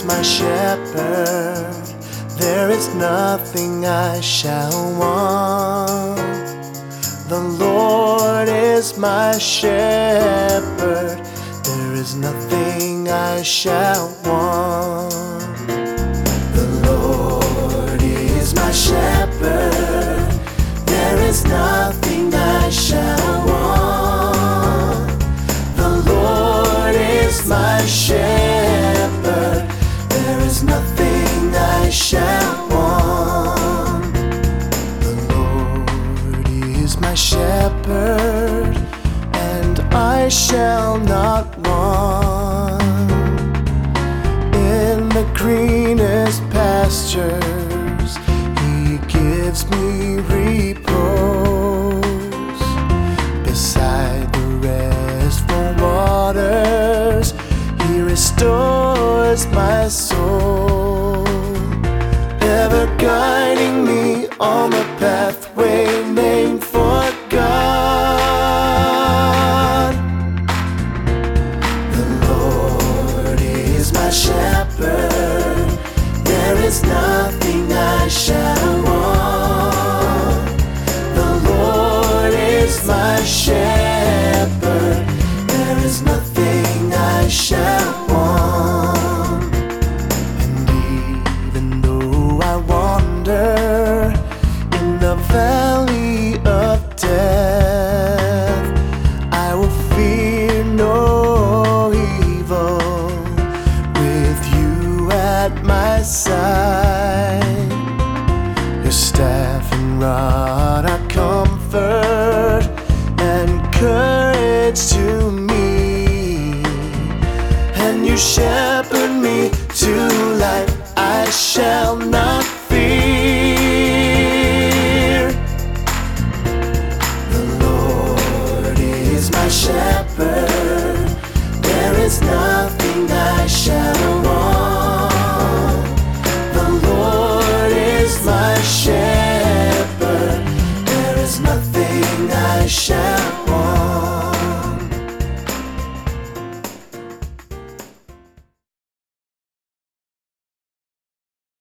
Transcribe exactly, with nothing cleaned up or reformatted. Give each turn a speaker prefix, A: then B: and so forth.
A: is my shepherd, there is nothing I shall want. The Lord is my shepherd, there is nothing I shall want. The Lord is my shepherd, there is nothing I shall want. The Lord is my shepherd, there is nothing I shall want. The Lord is my shepherd, and I shall not want. In the greenest pastures He gives me repose. Beside the restful waters He restores my soul, ever guiding me on the pathway named for God. The Lord is my shepherd, there is nothing I shall want. The Lord is my shepherd, there is nothing I shall want. And even though I wander in the valley of death, I will fear no evil. With you at my side, your staff and rod are comfort and courage to me. And you shepherd me to life, I shall not fear. The Lord is my shepherd, there is nothing I shall want. The Lord is my shepherd, there is nothing I shall want.